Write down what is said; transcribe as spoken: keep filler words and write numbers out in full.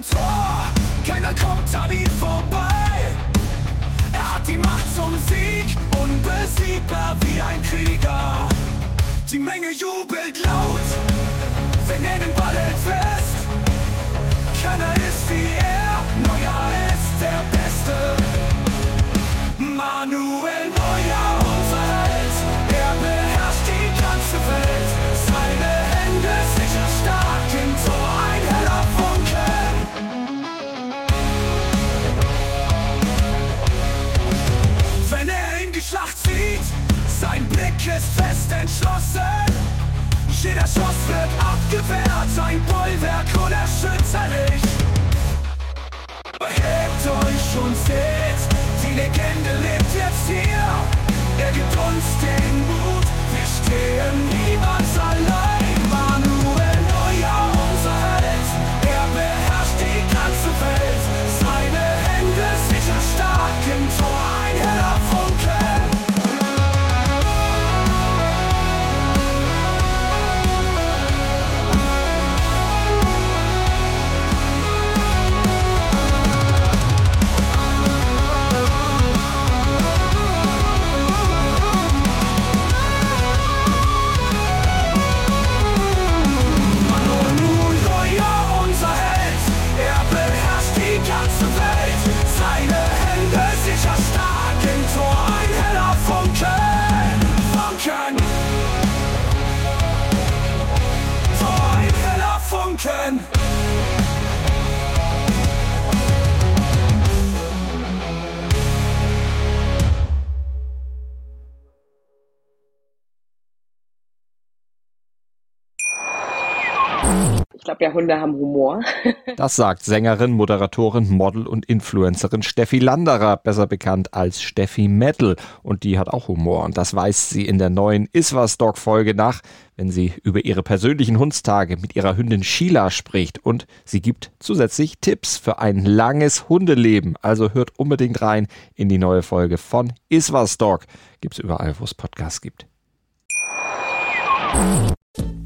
am Tor, keiner kommt an ihm vorbei. Er hat die Macht zum Sieg, unbesiegbar wie ein Krieger. Die Menge jubelt laut, wenn er den Ball hält fest. Keiner ist wie er, Neuer ist der Beste. Manuel Neuer, unser Held, er beherrscht die ganze Welt. Seine Hände sicher stark, im Tor ein heller Funken. Wenn er in die Schlacht zieht, sein Blick ist fest entschlossen. Jeder Schuss wird abgewehrt, sein Bollwerk unerschütterlich. Hebt euch und seht, die Legende lebt jetzt hier. Er gibt uns den Mut, wir stehen niemals allein. Manuel Neuer, unser Held, er beherrscht die ganze Welt. Seine Hände sicher stark, im Tor ein heller Funken. Ich glaube ja, Hunde haben Humor. Das sagt Sängerin, Moderatorin, Model und Influencerin Steffi Landerer, besser bekannt als Steffi Metal. Und die hat auch Humor. Und das weist sie in der neuen Iswas-Dog-Folge nach, wenn sie über ihre persönlichen Hundstage mit ihrer Hündin Sheila spricht. Und sie gibt zusätzlich Tipps für ein langes Hundeleben. Also hört unbedingt rein in die neue Folge von Iswas-Dog. Gibt's überall, wo es Podcasts gibt.